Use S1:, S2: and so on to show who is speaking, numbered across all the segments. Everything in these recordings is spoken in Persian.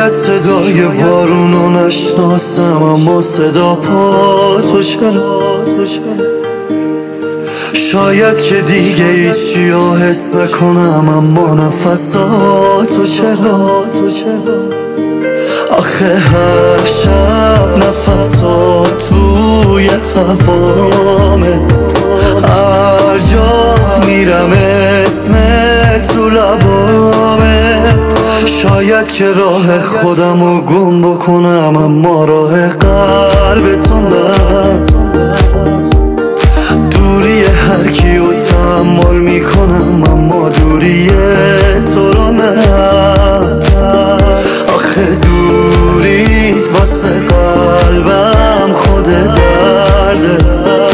S1: شاید صدای بارونو نشناسم، اما صدا پا تو چرا؟ شاید که دیگه هیچی رو حس نکنم، اما نفساتو چرا؟ آخه هر شب نفسات توی هوامه، هر جا میرم اسمت رو لبامه. شاید که راه خودمو گم بکنم، اما راه قلبتو نه. دوری هر کیو تحمل میکنم، اما دوری تو رو نه. آخه دوریت واسه قلبم خود درده،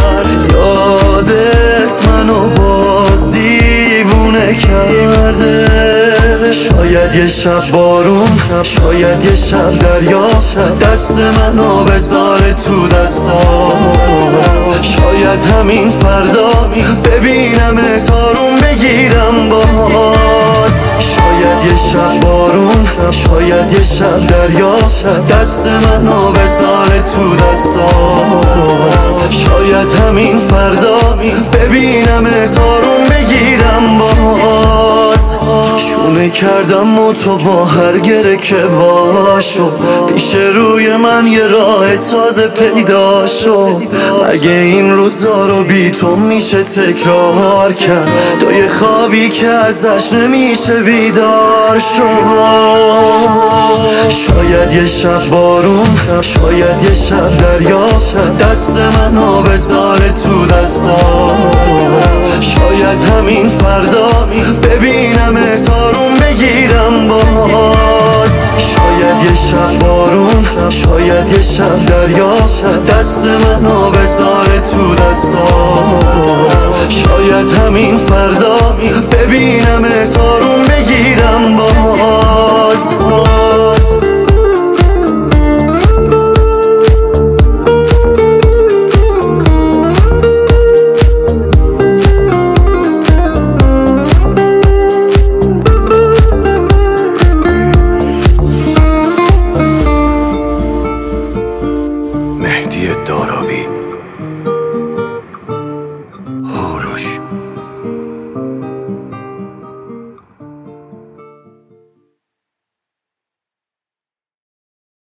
S1: یادت منو باز دیوونه کرده. شاید یه شب بارون، شاید یه شب دریا، دست منو بذاره تو دستات. شاید همین فردا ببینمت آروم بگیرم باز. شاید یه شب بارون، شاید یه شب دریا، دست منو بذاره تو دستات. شاید همین فردا ببینمت آروم بگیرم باز. شونه کردم و تو با هر گره که واشو، پیش روی من یه راه تازه پیدا شو. مگه این روزا رو بی تو میشه تکرار کرد؟ توی خوابی که ازش نمیشه بیدار شو. شاید یه شب بارون، شاید یه شب دریا، دست منو بذاره تو دستات. شاید همین فردا ببینمت آروم بگیرم باز. شاید یه شب بارون، شاید یه شب دریا، دست منو بذاره تو دستات. شاید همین فردا ببینمت آروم بگیرم باز.